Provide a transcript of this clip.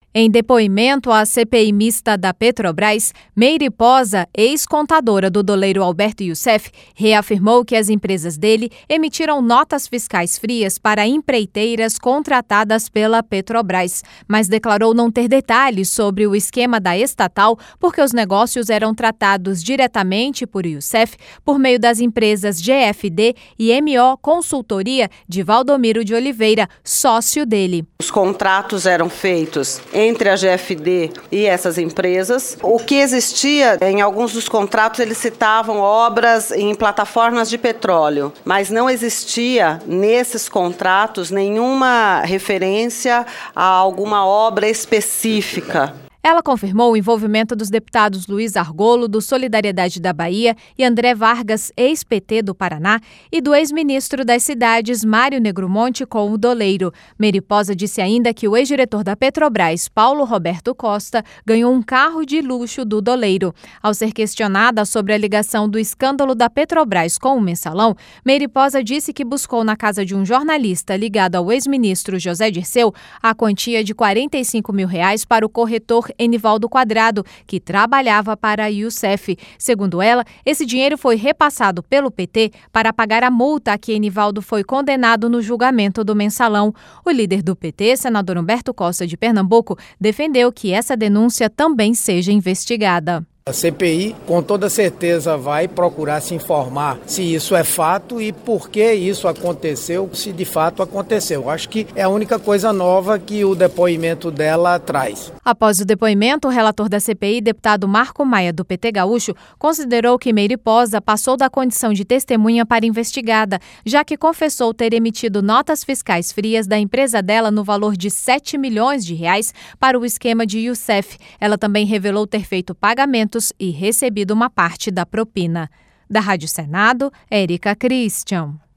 Em depoimento à CPI mista da Petrobras, Meire Posa, ex-contadora do doleiro Alberto Youssef, reafirmou que as empresas dele emitiram notas fiscais frias para empreiteiras contratadas pela Petrobras, mas declarou não ter detalhes sobre o esquema da estatal porque os negócios eram tratados diretamente por Youssef por meio das empresas GFD e MO Consultoria de Valdomiro de Oliveira, sócio dele. Os contratos eram feitos entre a GFD e essas empresas. O que existia, em alguns dos contratos, eles citavam obras em plataformas de petróleo, mas não existia nesses contratos nenhuma referência a alguma obra específica. Ela confirmou o envolvimento dos deputados Luiz Argolo, do Solidariedade da Bahia, e André Vargas, ex-PT do Paraná, e do ex-ministro das Cidades, Mário Negromonte, com o doleiro. Meire Posa disse ainda que o ex-diretor da Petrobras, Paulo Roberto Costa, ganhou um carro de luxo do doleiro. Ao ser questionada sobre a ligação do escândalo da Petrobras com o Mensalão, Meire Posa disse que buscou na casa de um jornalista ligado ao ex-ministro José Dirceu a quantia de R$45 mil para o corretor Enivaldo Quadrado, que trabalhava para a Youssef. Segundo ela, esse dinheiro foi repassado pelo PT para pagar a multa a que Enivaldo foi condenado no julgamento do Mensalão. O líder do PT, senador Humberto Costa de Pernambuco, defendeu que essa denúncia também seja investigada. A CPI, com toda certeza, vai procurar se informar se isso é fato e por que isso aconteceu, se de fato aconteceu. Acho que é a única coisa nova que o depoimento dela traz. Após o depoimento, o relator da CPI, deputado Marco Maia, do PT Gaúcho, considerou que Meire Posa passou da condição de testemunha para investigada, já que confessou ter emitido notas fiscais frias da empresa dela no valor de R$7 milhões para o esquema de Youssef. Ela também revelou ter feito pagamentos e recebido uma parte da propina. Da Rádio Senado, Érica Christian.